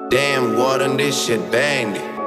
Damn, water, this shit banged it.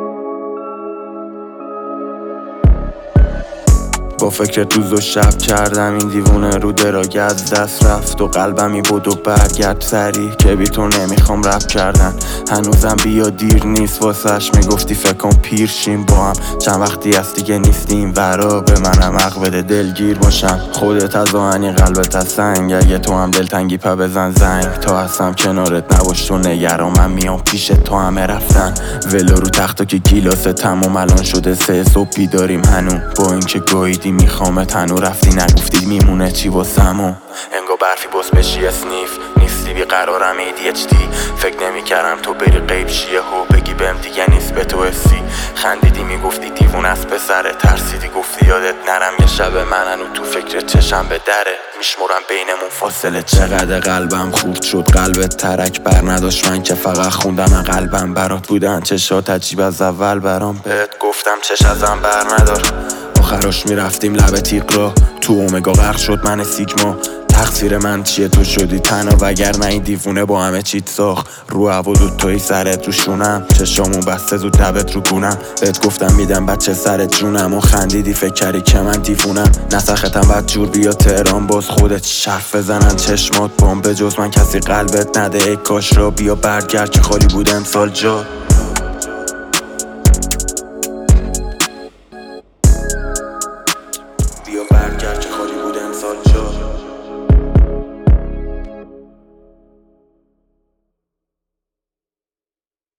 با فکر روز و شب کردم این دیوونه رو دراگه از دست رفت و قلبمی بود و برگرد سری که بی تو نمیخوام رپ کردن. هنوزم بیا دیر نیست واسش میگفتی فکر کن پیر شیم با هم. چند وقتی از دیگه نیستیم ورا به منم حق بده دلگیر باشم. خودت از آهنی قلبت از سنگ، اگه تو هم دلتنگی پا بزن زنگ. تا هستم کنارت نباش تو نگران، من میام پیش تو همه رفتن. ولو رو تختو که گیلاس تموم الان شده 3 صبح بیداریم هنو. با اینکه گاییدی میخوام تنو رفتی نگفتی میمونه چی واسمو. انگا برفی باز بشی اسنیف نیستی بیقرارم ADHD. فکر نمیکردم تو بری غیب شیه و بگی بهم دیگه نیست به تو حسی. خندیدی میگفتی دیوون از پسره، ترسیدی گفتی یادت نرم یه شب منن و تو فکر چشم به دره. میشمرم بینمون فاصله چقدر قلبم خورد شد. قلبت ترک بر نداشت من که فقط خوندم قلبم برات بودن. چشات عجیب از اول برام بهت گفتم چش ازم بر ندار. آخرش میرفتیم لب تیغ را تو اومگا غرق شد من سیگما. تقصیر من چیه تو شدی تنها وگرنه این دیوونه با همه چیت ساخت. رو هوا دوتایی سرت رو شونم، چشامون بسته زود لبت رو گونم. بهت گفتم میدم بچه سرت جونم و خندیدی فکر کردی که من دیوونم. نسختم بد جور بیا تهران باز خودت شرف بزنن چشمات بام. به جز من کسی قلبت نده ای کاش را بیا برگرد که خالی بود امسال جا.